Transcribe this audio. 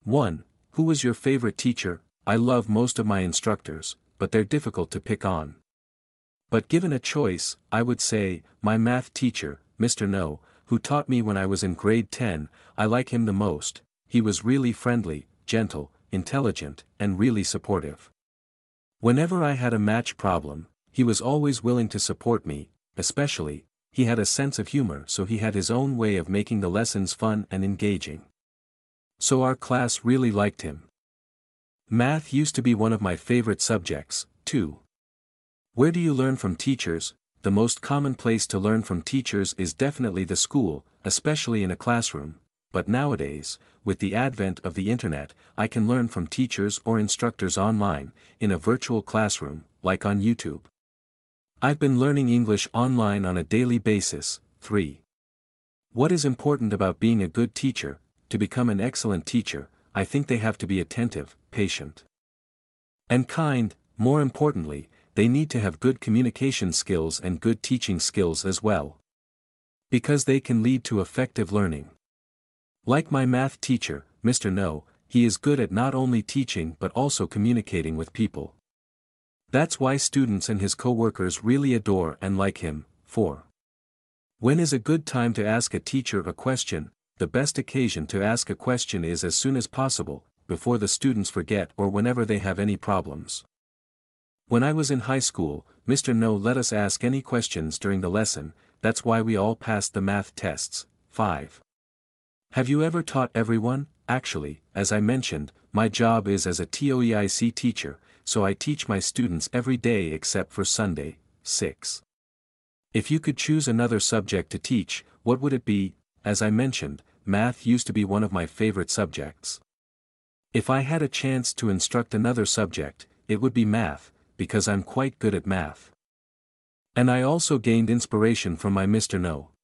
1. Who was your favorite teacher? I love most of my instructors, but they're difficult to pick on. But given a choice, I would say, my math teacher, Mr. No, who taught me when I was in grade 10, I like him the most. He was really friendly, gentle, intelligent, and really supportive. Whenever I had a math problem, he was always willing to support me, especially, he had a sense of humor, so he had his own way of making the lessons fun and engaging. So our class really liked him. Math used to be one of my favorite subjects, too. Where do you learn from teachers? The most common place to learn from teachers is definitely the school, especially in a classroom, but nowadays, with the advent of the internet, I can learn from teachers or instructors online, in a virtual classroom, like on YouTube. I've been learning English online on a daily basis. 3. What is important about being a good teacher? To become an excellent teacher, I think they have to be attentive, patient, and kind. More importantly, they need to have good communication skills and good teaching skills as well. Because they can lead to effective learning. Like my math teacher, Mr. No, he is good at not only teaching but also communicating with people. That's why students and his co-workers really adore and like him. 4. When is a good time to ask a teacher a question? The best occasion to ask a question is as soon as possible, before the students forget or whenever they have any problems. When I was in high school, Mr. No let us ask any questions during the lesson, that's why we all passed the math tests. 5. Have you ever taught everyone? Actually, as I mentioned, my job is as a TOEIC teacher, so I teach my students every day except for Sunday. 6. If you could choose another subject to teach, what would it be? As I mentioned, math used to be one of my favorite subjects. If I had a chance to instruct another subject, it would be math, because I'm quite good at math. And I also gained inspiration from my Mr. No.